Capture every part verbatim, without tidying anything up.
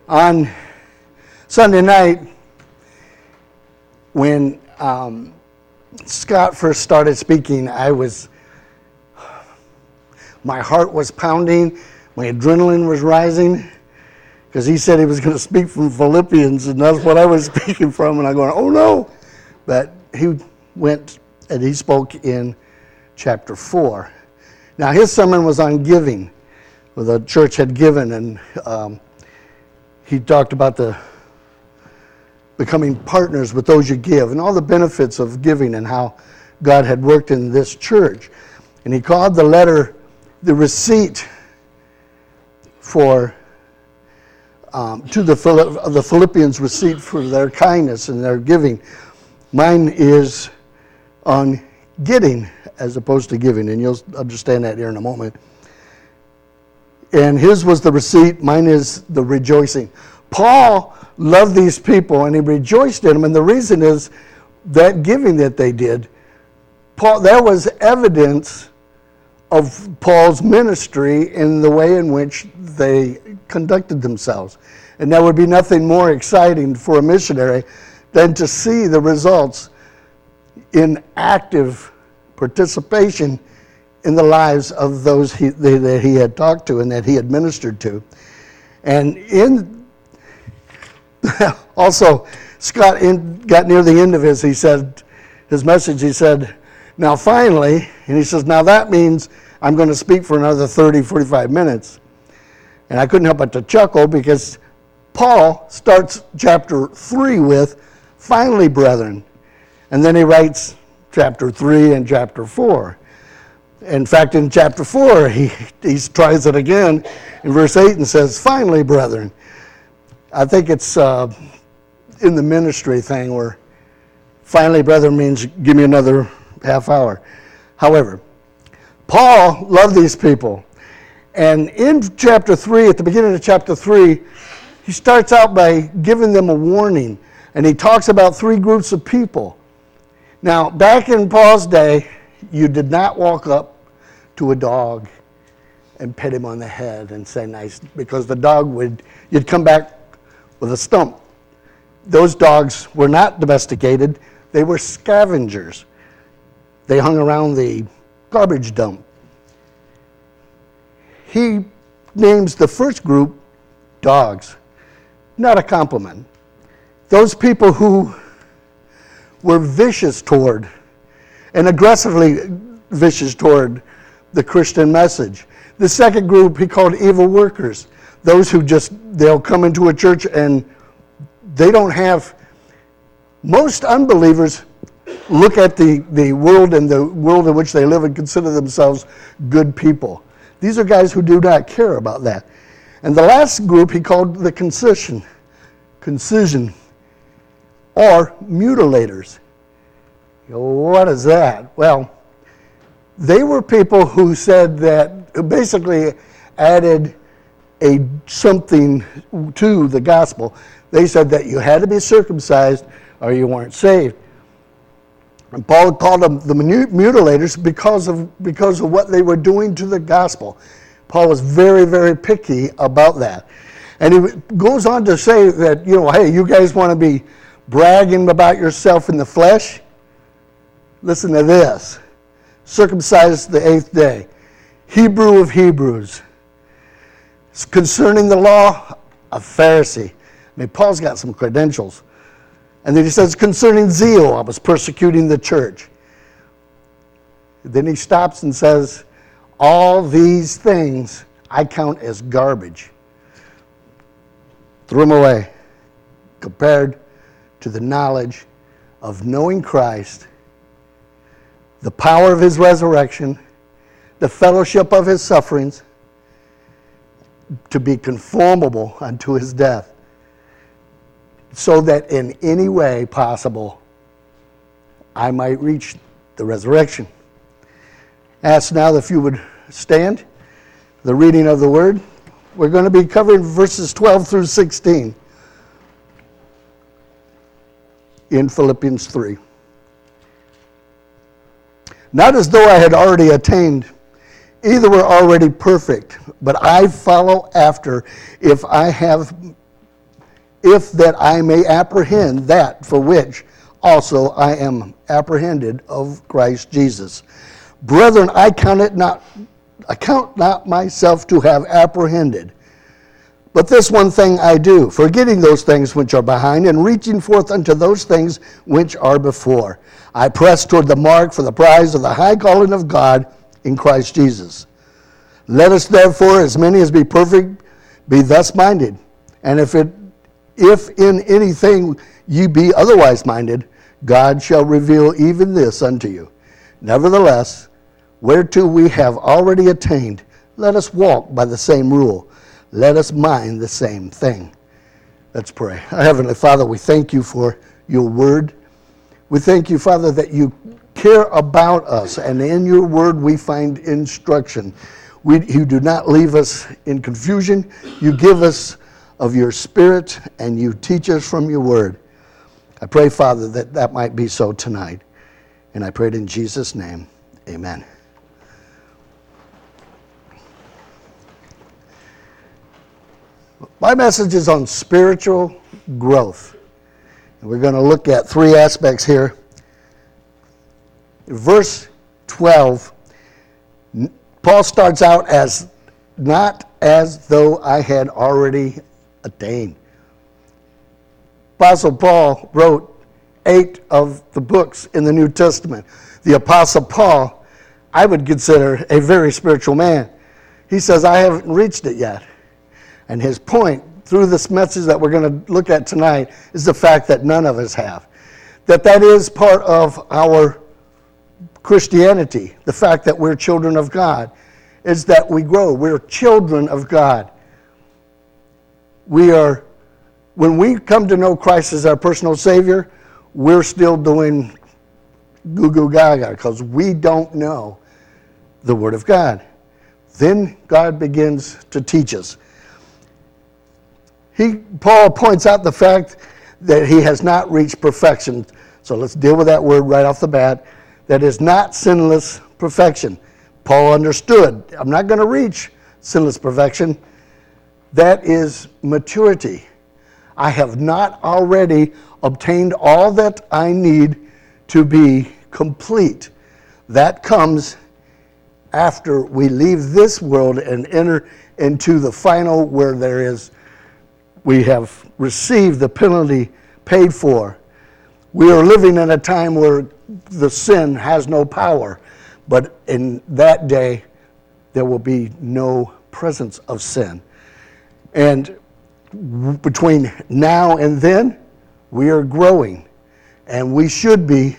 On Sunday night, when um, Scott first started speaking, I was, my heart was pounding, my adrenaline was rising, because he said he was going to speak from Philippians, and that's what I was speaking from, and I'm going, oh no. But he went and he spoke in chapter four. Now his sermon was on giving, where the church had given, and um, he talked about the becoming partners with those you give and all the benefits of giving and how God had worked in this church. And he called the letter the receipt for um, to the the Philippians receipt for their kindness and their giving. Mine is on getting as opposed to giving, and you'll understand that here in a moment. And his was the receipt, mine is the rejoicing. Paul loved these people and he rejoiced in them, and the reason is that giving that they did, Paul, there was evidence of Paul's ministry in the way in which they conducted themselves. And there would be nothing more exciting for a missionary than to see the results in active participation in the lives of those he, that he had talked to and that he had ministered to. And in also, Scott in, got near the end of his, he said, his message, he said, now finally, and he says, now that means I'm going to speak for another thirty, forty-five minutes. And I couldn't help but to chuckle, because Paul starts chapter three with, finally, brethren. And then he writes chapter three and chapter four. In fact, in chapter four, he, he tries it again in verse eight and says, finally, brethren. I think it's uh, in the ministry thing where finally, brethren means give me another half hour. However, Paul loved these people. And in chapter three, at the beginning of chapter three, he starts out by giving them a warning. And he talks about three groups of people. Now, back in Paul's day, you did not walk up to a dog and pet him on the head and say nice, because the dog would, you'd come back with a stump. Those dogs were not domesticated, they were scavengers. They hung around the garbage dump. He names the first group dogs. Not a compliment. Those people who were vicious toward and aggressively vicious toward the Christian message. The second group he called evil workers. Those who just, they'll come into a church and they don't have, most unbelievers look at the, the world and the world in which they live and consider themselves good people. These are guys who do not care about that. And the last group he called the concision, concision, or mutilators. What is that? Well, they were people who said that, basically added a something to the gospel. They said that you had to be circumcised or you weren't saved. And Paul called them the mutilators because of because of what they were doing to the gospel. Paul was very, very picky about that. And he goes on to say that, you know, hey, you guys want to be bragging about yourself in the flesh? Listen to this. Circumcised the eighth day. Hebrew of Hebrews. Concerning the law, a Pharisee. I mean, Paul's got some credentials. And then he says, concerning zeal, I was persecuting the church. Then he stops and says, all these things I count as garbage. Threw them away. Compared to the knowledge of knowing Christ, the power of his resurrection, the fellowship of his sufferings, to be conformable unto his death, so that in any way possible I might reach the resurrection. Ask now if you would stand. The reading of the word. We're going to be covering verses twelve through sixteen in Philippians three. Not as though I had already attained, either were already perfect, but I follow after, if I have if that I may apprehend that for which also I am apprehended of Christ Jesus. Brethren, I count it not, I count not myself to have apprehended. But this one thing I do, forgetting those things which are behind, and reaching forth unto those things which are before. I press toward the mark for the prize of the high calling of God in Christ Jesus. Let us therefore, as many as be perfect, be thus minded. And if it, if in anything ye be otherwise minded, God shall reveal even this unto you. Nevertheless, whereto we have already attained, let us walk by the same rule. Let us mind the same thing. Let's pray. Our Heavenly Father, we thank you for your word. We thank you, Father, that you care about us, and in your word we find instruction. We, you do not leave us in confusion. You give us of your Spirit, and you teach us from your word. I pray, Father, that that might be so tonight. And I pray it in Jesus' name. Amen. My message is on spiritual growth. And we're going to look at three aspects here. Verse twelve, Paul starts out as, not as though I had already attained. Apostle Paul wrote eight of the books in the New Testament. The Apostle Paul, I would consider a very spiritual man. He says, I haven't reached it yet. And his point through this message that we're going to look at tonight is the fact that none of us have. That that is part of our Christianity, the fact that we're children of God, is that we grow. We're children of God. We are, when we come to know Christ as our personal Savior, we're still doing goo goo gaga because we don't know the Word of God. Then God begins to teach us. He, Paul points out the fact that he has not reached perfection. So let's deal with that word right off the bat. That is not sinless perfection. Paul understood, I'm not going to reach sinless perfection. That is maturity. I have not already obtained all that I need to be complete. That comes after we leave this world and enter into the final where there is, we have received the penalty paid for. We are living in a time where the sin has no power, but in that day there will be no presence of sin. And between now and then, we are growing, and we should be,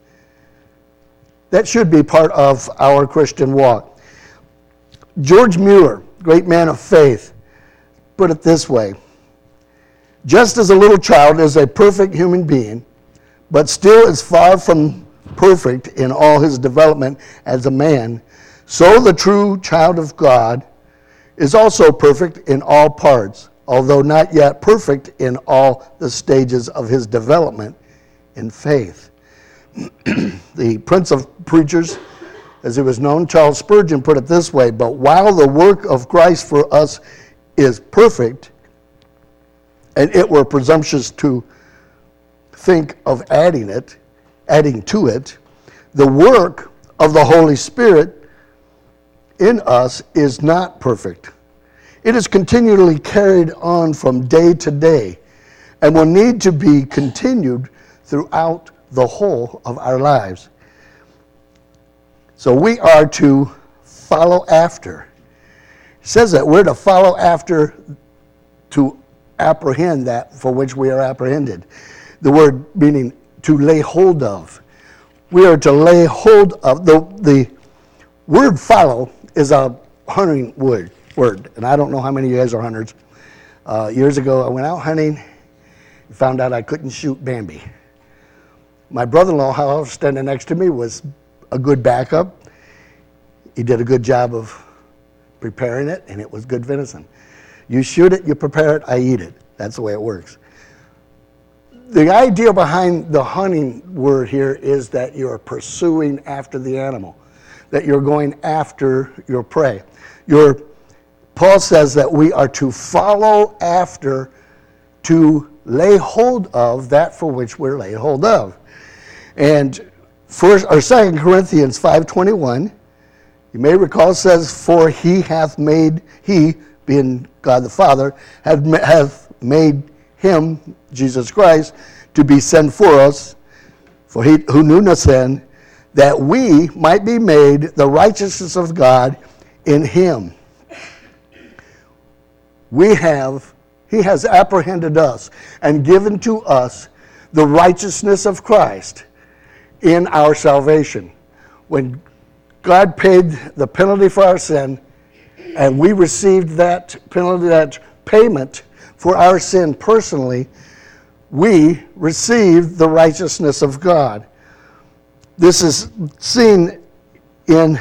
that should be part of our Christian walk. George Mueller, great man of faith, put it this way: just as a little child is a perfect human being, but still is far from perfect in all his development as a man, so the true child of God is also perfect in all parts, although not yet perfect in all the stages of his development in faith. The Prince of Preachers, as he was known, Charles Spurgeon, put it this way: but while the work of Christ for us is perfect, and it were presumptuous to think of adding it, adding to it, the work of the Holy Spirit in us is not perfect. It is continually carried on from day to day and will need to be continued throughout the whole of our lives. So we are to follow after. It says that we're to follow after to apprehend that for which we are apprehended. The word meaning to lay hold of. We are to lay hold of. The, the word follow is a hunting word, word, and I don't know how many of you guys are hunters. Uh, years ago, I went out hunting and found out I couldn't shoot Bambi. My brother-in-law, how I was standing next to me, was a good backup. He did a good job of preparing it, and it was good venison. You shoot it, you prepare it, I eat it. That's the way it works. The idea behind the hunting word here is that you're pursuing after the animal, that you're going after your prey. You're, Paul says that we are to follow after to lay hold of that for which we're laid hold of. And first or Second Corinthians five twenty-one, you may recall, says, "For he hath made, he, being God the Father, hath, hath made him, Jesus Christ, to be sin for us, for he who knew no sin, that we might be made the righteousness of God in him." We have, he has apprehended us and given to us the righteousness of Christ in our salvation. When God paid the penalty for our sin, and we received that penalty, that payment for our sin personally, we received the righteousness of God. This is seen in,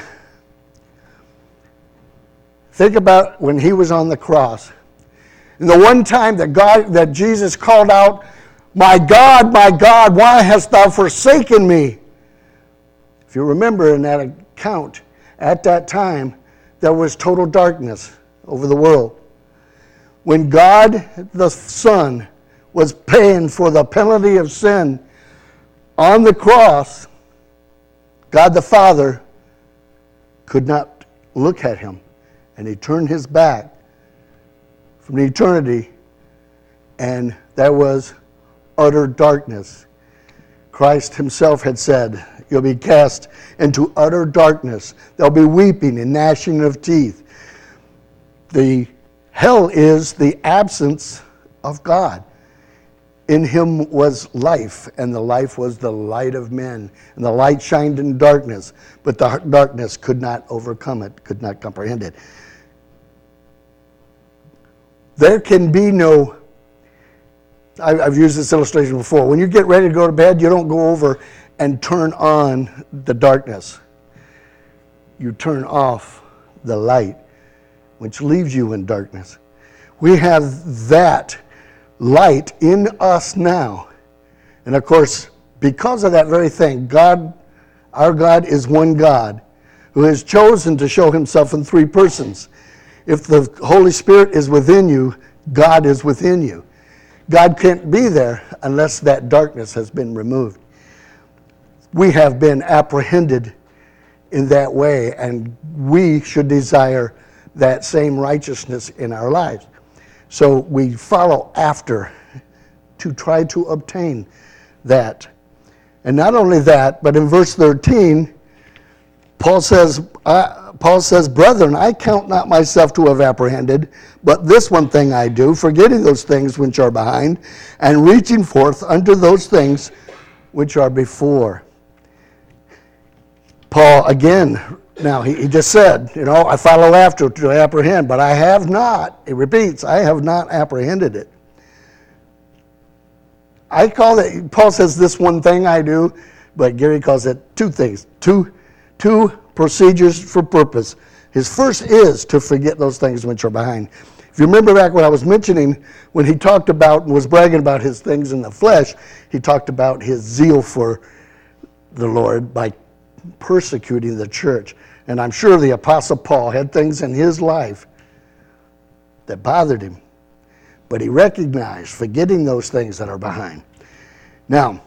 think about when he was on the cross. And the one time that God, that Jesus called out, "My God, my God, why hast thou forsaken me?" If you remember in that account, at that time, there was total darkness over the world. When God the Son was paying for the penalty of sin on the cross, God the Father could not look at him, and he turned his back from eternity, and there was utter darkness. Christ himself had said, "You'll be cast into utter darkness. There'll be weeping and gnashing of teeth." The hell is the absence of God. In him was life, and the life was the light of men. And the light shined in darkness, but the darkness could not overcome it, could not comprehend it. There can be no, I've used this illustration before. When you get ready to go to bed, you don't go over and turn on the darkness. You turn off the light, which leaves you in darkness. We have that light in us now. And of course, because of that very thing, God, our God is one God who has chosen to show himself in three persons. If the Holy Spirit is within you, God is within you. God can't be there unless that darkness has been removed. We have been apprehended in that way, and we should desire that same righteousness in our lives. So we follow after to try to obtain that. And not only that, but in verse thirteen, Paul says, uh, Paul says, "Brethren, I count not myself to have apprehended, but this one thing I do, forgetting those things which are behind, and reaching forth unto those things which are before." Paul, again, now he, he just said, you know, I follow after to apprehend, but I have not, he repeats, I have not apprehended it. I call it, Paul says this one thing I do, but Gary calls it two things, two, two procedures for purpose. His first is to forget those things which are behind. If you remember back what I was mentioning, when he talked about and was bragging about his things in the flesh, he talked about his zeal for the Lord by persecuting the church. And I'm sure the Apostle Paul had things in his life that bothered him. But he recognized forgetting those things that are behind. Now,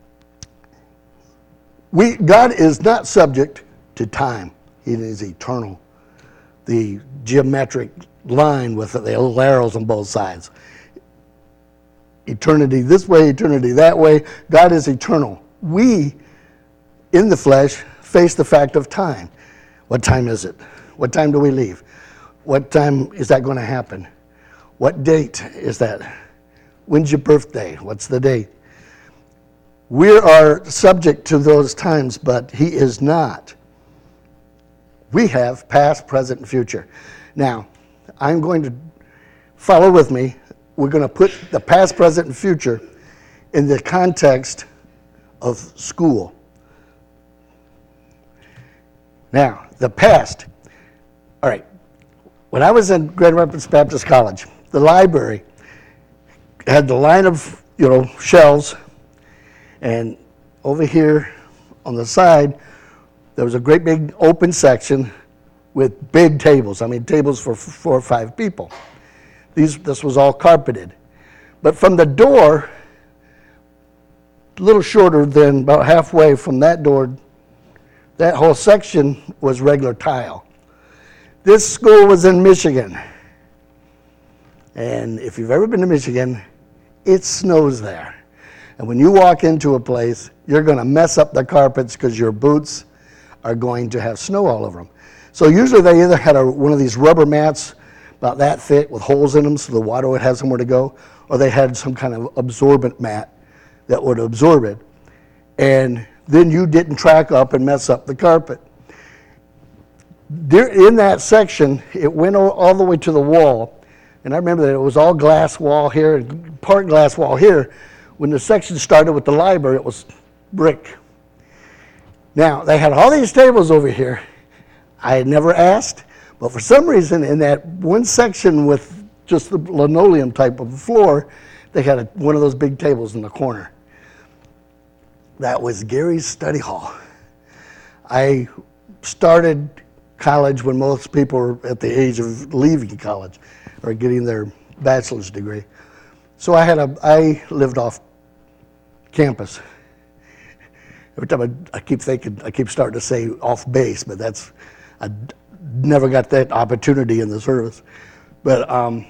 we God is not subject to time. He is eternal. The geometric line with the little arrows on both sides. Eternity this way, eternity that way. God is eternal. We, in the flesh, face the fact of time. What time is it? What time do we leave? What time is that going to happen? What date is that? When's your birthday? What's the date? We are subject to those times, but he is not. We have past, present, and future. Now, I'm going to follow with me. We're going to put the past, present, and future in the context of school. Now, the past. All right. When I was in Grand Rapids Baptist College, the library had the line of, you know, shelves, and over here on the side, there was a great big open section with big tables. I mean, tables for four or five people. These, this was all carpeted. But from the door, a little shorter than about halfway from that door, that whole section was regular tile. This school was in Michigan. And if you've ever been to Michigan, it snows there. And when you walk into a place, you're going to mess up the carpets because your boots are going to have snow all over them. So usually they either had a, one of these rubber mats about that thick with holes in them so the water would have somewhere to go, or they had some kind of absorbent mat that would absorb it. And then you didn't track up and mess up the carpet. There, in that section, it went all the way to the wall. And I remember that it was all glass wall here and part glass wall here. When the section started with the library, it was brick. Now, they had all these tables over here. I had never asked, but for some reason, in that one section with just the linoleum type of floor, they had a, one of those big tables in the corner. That was Gary's study hall. I started college when most people were at the age of leaving college or getting their bachelor's degree. So I had a, I lived off campus. Every time I, I keep thinking, I keep starting to say off base, but that's, I never got that opportunity in the service. But, um,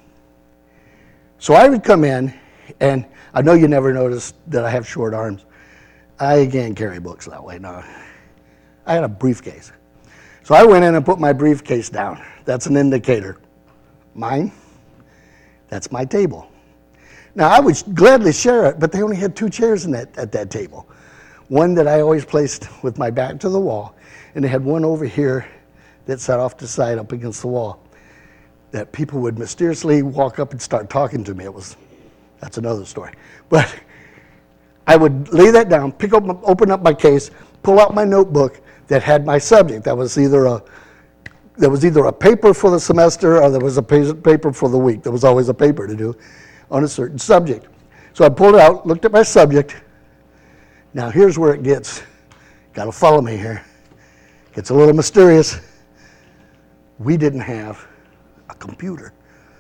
so I would come in, and I know you never noticed that I have short arms. I can't carry books that way, no. I had a briefcase. So I went in and put my briefcase down. That's an indicator. Mine, that's my table. Now, I would gladly share it, but they only had two chairs in that, at that table. One that I always placed with my back to the wall, and they had one over here that sat off to the side up against the wall that people would mysteriously walk up and start talking to me. It was, that's another story. But I would lay that down, pick up, open up my case, pull out my notebook that had my subject. That was either a there was either a paper for the semester or there was a paper for the week. There was always a paper to do on a certain subject. So I pulled it out, looked at my subject. Now here's where it gets, got to follow me here, gets a little mysterious. We didn't have a computer.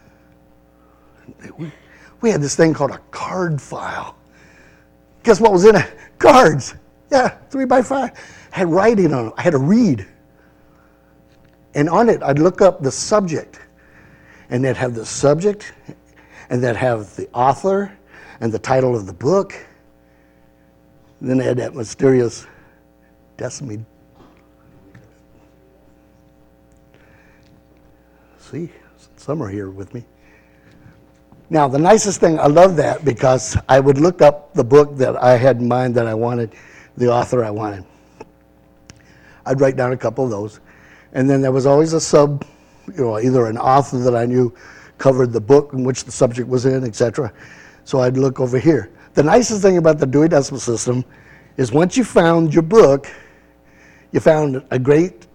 We, we had this thing called a card file. Guess what was in it? Cards. Yeah, three by five. Had writing on it. I had to read. And on it, I'd look up the subject. And they'd have the subject, and they'd have the author, and the title of the book. And then they had that mysterious decimate. See, some are here with me. Now, the nicest thing, I love that because I would look up the book that I had in mind that I wanted, the author I wanted. I'd write down a couple of those. And then there was always a sub, you know, either an author that I knew covered the book in which the subject was in, et cetera. So I'd look over here. The nicest thing about the Dewey Decimal System is once you found your book, you found a great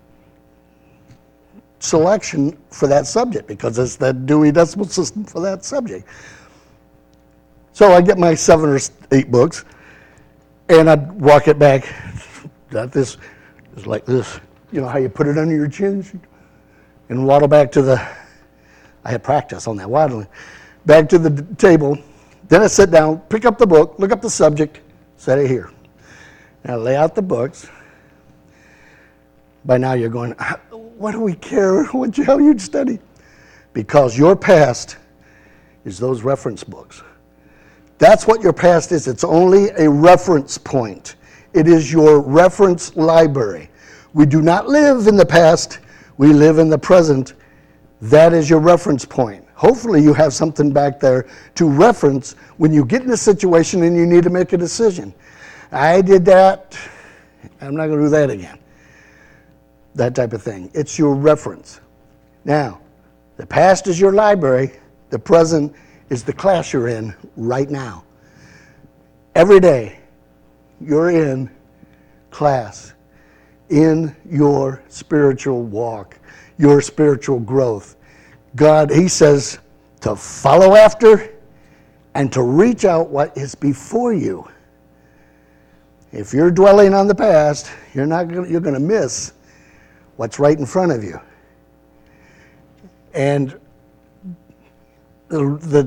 selection for that subject because it's the Dewey Decimal System for that subject. So I'd get my seven or eight books, and I'd walk it back. Not this, it's like this. You know how you put it under your chin and waddle back to the, I had practice on that waddling, back to the d- table. Then I sit down, pick up the book, look up the subject, set it here. Now lay out the books. By now you're going, what do we care what the hell you'd study? Because your past is those reference books. That's what your past is. It's only a reference point. It is your reference library. We do not live in the past. We live in the present. That is your reference point. Hopefully you have something back there to reference when you get in a situation and you need to make a decision. I did that. I'm not going to do that again. That type of thing. It's your reference. Now, the past is your library. The present is the class you're in right now. Every day, you're in class, in your spiritual walk, your spiritual growth. God, he says to follow after and to reach out what is before you. If you're dwelling on the past, you're not gonna, you're going to miss what's right in front of you. And the, the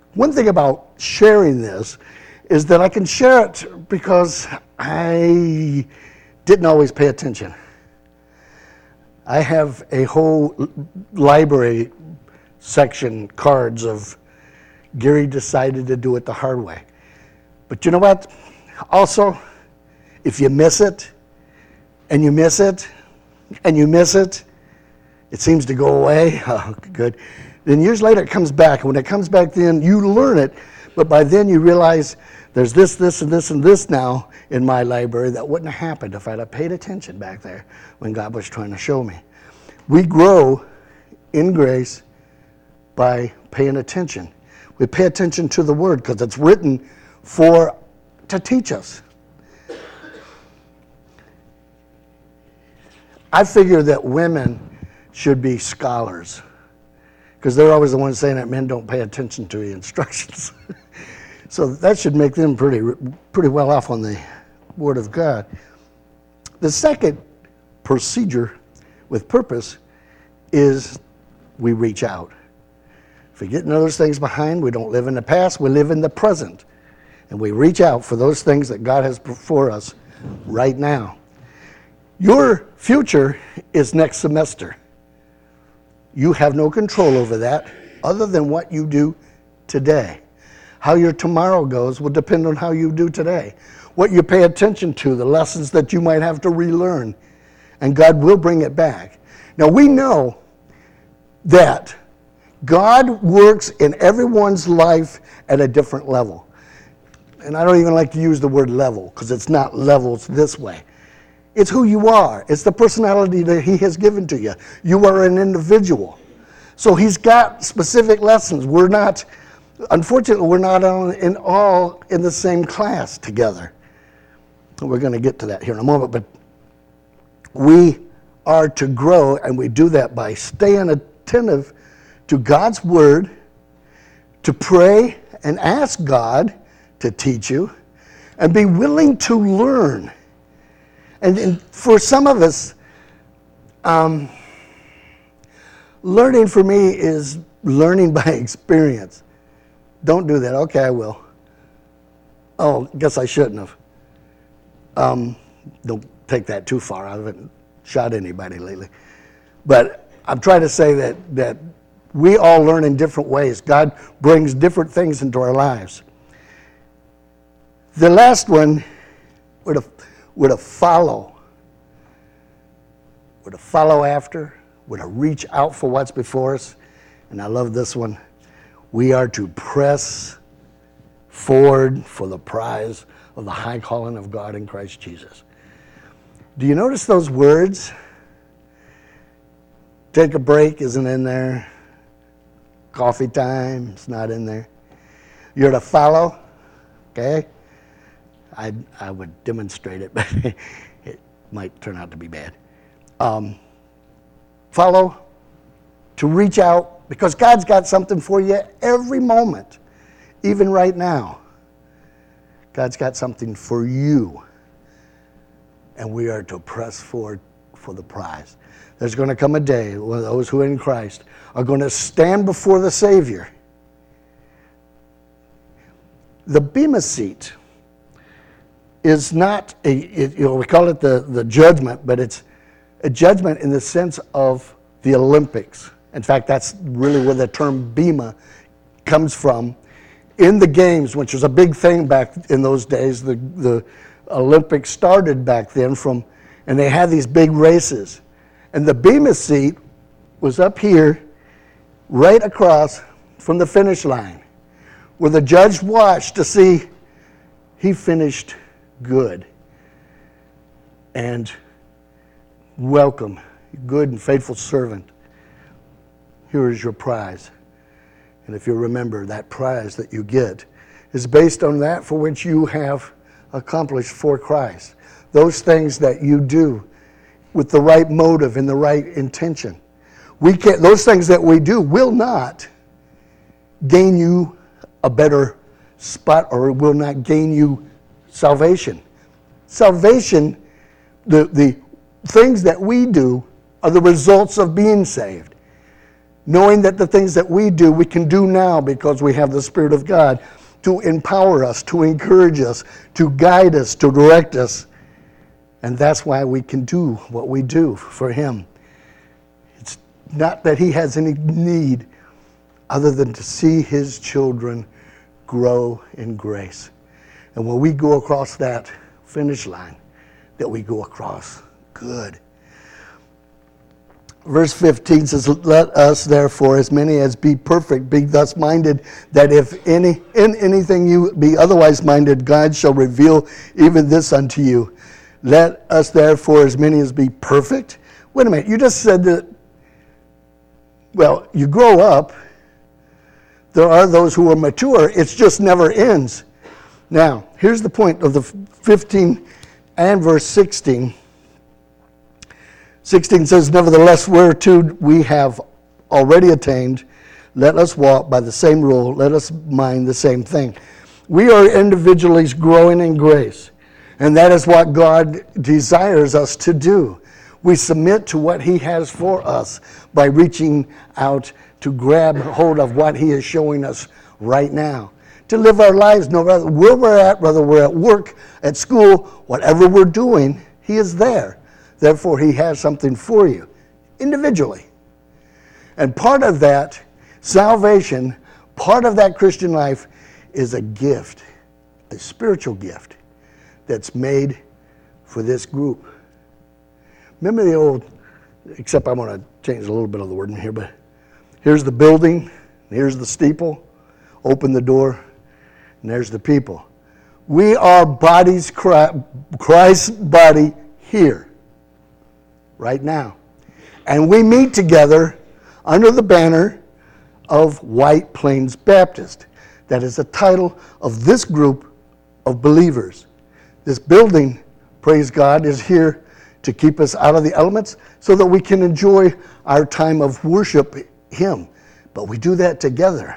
one thing about sharing this is that I can share it because I didn't always pay attention. I have a whole library section, cards of Gary decided to do it the hard way. But you know what? Also, if you miss it, and you miss it, and you miss it, it seems to go away. Oh, good. Then years later it comes back. And when it comes back then, you learn it. But by then you realize there's this, this, and this, and this now in my library that wouldn't have happened if I'd have paid attention back there when God was trying to show me. We grow in grace by paying attention. We pay attention to the Word because it's written for to teach us. I figure that women should be scholars because they're always the ones saying that men don't pay attention to the instructions. So that should make them pretty pretty well off on the Word of God. The second procedure with purpose is we reach out. Forgetting those things behind, we don't live in the past, we live in the present. And we reach out for those things that God has before us right now. Your future is next semester. You have no control over that other than what you do today. How your tomorrow goes will depend on how you do today. What you pay attention to, the lessons that you might have to relearn, and God will bring it back. Now we know that God works in everyone's life at a different level. And I don't even like to use the word level because it's not levels this way. It's who you are. It's the personality that He has given to you. You are an individual. So He's got specific lessons. We're not, unfortunately, we're not on, in all in the same class together. We're going to get to that here in a moment. But we are to grow, and we do that by staying attentive to God's Word, to pray and ask God to teach you, and be willing to learn. And, and for some of us, um, learning for me is learning by experience. Don't do that. Okay, I will. Oh, guess I shouldn't have. Um, don't take that too far. I haven't shot anybody lately. But I'm trying to say that that we all learn in different ways. God brings different things into our lives. The last one, we're to, we're to follow. We're to follow after. We're to reach out for what's before us. And I love this one. We are to press forward for the prize of the high calling of God in Christ Jesus. Do you notice those words? Take a break isn't in there. Coffee time is not in there. You're to follow, okay? I I would demonstrate it, but it might turn out to be bad. Um, follow, to reach out, because God's got something for you every moment, even right now. God's got something for you, and we are to press forward for the prize. There's going to come a day when those who are in Christ are going to stand before the Savior. The Bema seat is not a, it, you know, we call it the, the judgment, but it's a judgment in the sense of the Olympics. In fact, that's really where the term Bema comes from. In the games, which was a big thing back in those days, the, the Olympics started back then from, and they had these big races. And the Bema seat was up here, right across from the finish line, where the judge watched to see he finished good. And welcome, good and faithful servant. Here is your prize. And if you remember, that prize that you get is based on that for which you have accomplished for Christ. Those things that you do with the right motive and the right intention. We can't, those things that we do will not gain you a better spot, or it will not gain you salvation. Salvation, the, the things that we do are the results of being saved. knowing that the things that we do, we can do now because we have the Spirit of God to empower us, to encourage us, to guide us, to direct us. And that's why we can do what we do for Him. It's not that He has any need other than to see His children grow in grace. And when we go across that finish line, that we go across good. Verse fifteen says, let us therefore, as many as be perfect, be thus minded, that if any in anything you be otherwise minded, God shall reveal even this unto you. Let us therefore, as many as be perfect. Wait a minute, you just said that, well, you grow up. There are those who are mature. It just never ends. Now, here's the point of the fifteen and verse sixteen. sixteen says, nevertheless, whereto we have already attained, let us walk by the same rule, let us mind the same thing. We are individually growing in grace, and that is what God desires us to do. We submit to what He has for us by reaching out to grab hold of what He is showing us right now. To live our lives, no matter where we're at, whether we're at work, at school, whatever we're doing, He is there. Therefore, He has something for you, individually. And part of that salvation, part of that Christian life is a gift, a spiritual gift that's made for this group. Remember the old, except I'm going to change a little bit of the wording here, but here's the building, here's the steeple, open the door, and there's the people. We are bodies, Christ's body here, right now. And we meet together under the banner of White Plains Baptist. That is the title of this group of believers. This building, praise God, is here to keep us out of the elements so that we can enjoy our time of worship Him. But we do that together.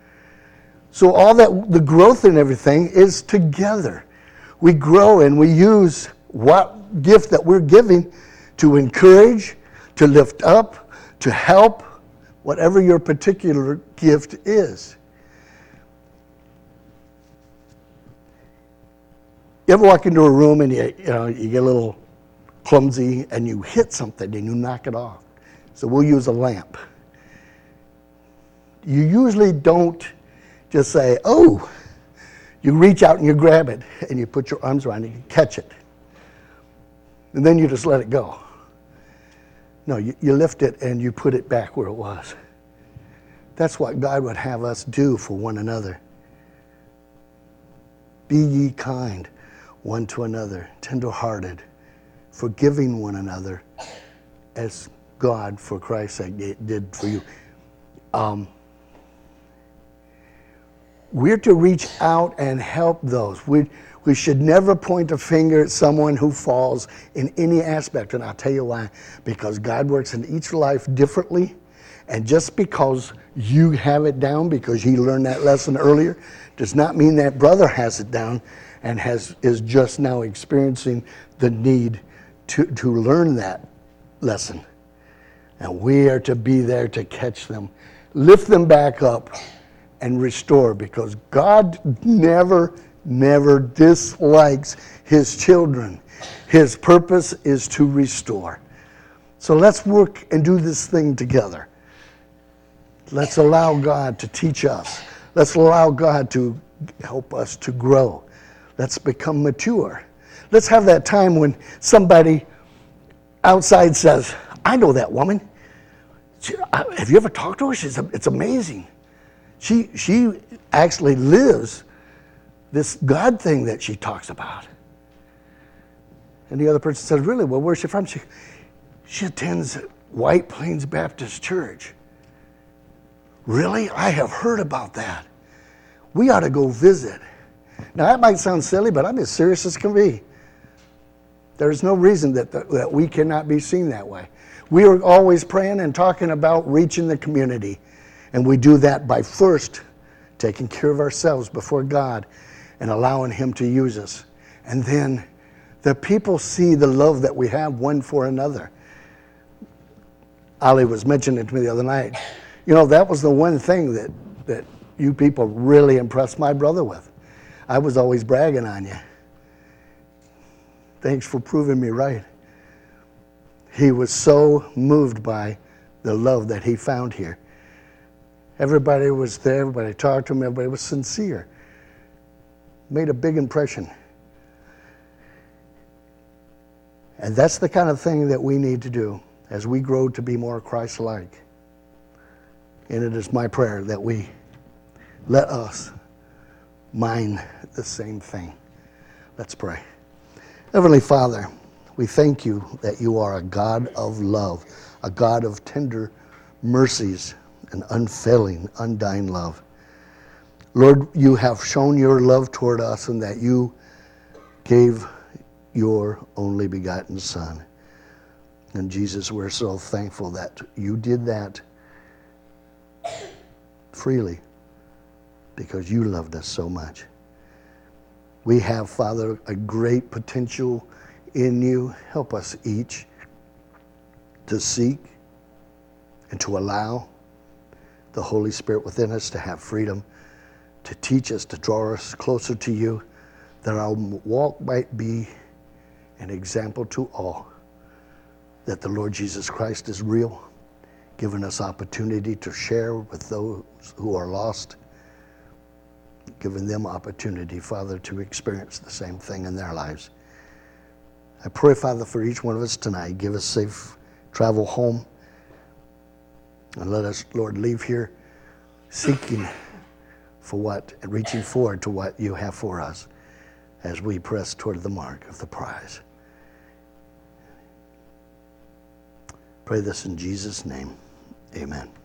So all that, the growth and everything is together. We grow and we use what gift that we're giving to encourage, to lift up, to help, whatever your particular gift is. You ever walk into a room and you, you know, you get a little clumsy and you hit something and you knock it off? So we'll use a lamp. You usually don't just say, oh, you reach out and you grab it and you put your arms around it and you catch it. And then you just let it go. No, you, you lift it and you put it back where it was. That's what God would have us do for one another. Be ye kind one to another, tender-hearted, forgiving one another, as God, for Christ's sake, did for you. Um, we're to reach out and help those. We, we should never point a finger at someone who falls in any aspect, and I'll tell you why. Because God works in each life differently, and just because you have it down because He learned that lesson earlier does not mean that brother has it down and has is just now experiencing the need to, to learn that lesson. And we are to be there to catch them, lift them back up, and restore, because God never, never dislikes His children. His purpose is to restore. So let's work and do this thing together. Let's allow God to teach us. Let's allow God to help us to grow. Let's become mature. Let's have that time when somebody outside says, I know that woman. She, have you ever talked to her? She's, it's amazing. She, she actually lives this God thing that she talks about. And the other person says, really? Well, where's she from? She, she attends White Plains Baptist Church. Really? I have heard about that. We ought to go visit. Now, that might sound silly, but I'm as serious as can be. There's no reason that, that, that we cannot be seen that way. We are always praying and talking about reaching the community. And we do that by first taking care of ourselves before God and allowing Him to use us. And then the people see the love that we have one for another. Ali was mentioning to me the other night. You know, that was the one thing that, that you people really impressed my brother with. I was always bragging on you. Thanks for proving me right. He was so moved by the love that he found here. Everybody was there, everybody talked to him, everybody was sincere. Made a big impression. And that's the kind of thing that we need to do as we grow to be more Christ-like. And it is my prayer that we let us mind the same thing. Let's pray. Heavenly Father, we thank you that you are a God of love, a God of tender mercies and unfailing, undying love. Lord, you have shown your love toward us in that you gave your only begotten Son. And Jesus, we're so thankful that you did that freely because you loved us so much. We have, Father, a great potential in you. Help us each to seek and to allow the Holy Spirit within us to have freedom, to teach us, to draw us closer to you, that our walk might be an example to all that the Lord Jesus Christ is real, giving us opportunity to share with those who are lost, giving them opportunity, Father, to experience the same thing in their lives. I pray, Father, for each one of us tonight. Give us safe travel home. And let us, Lord, leave here seeking for what, and reaching forward to what you have for us as we press toward the mark of the prize. Pray this in Jesus' name. Amen.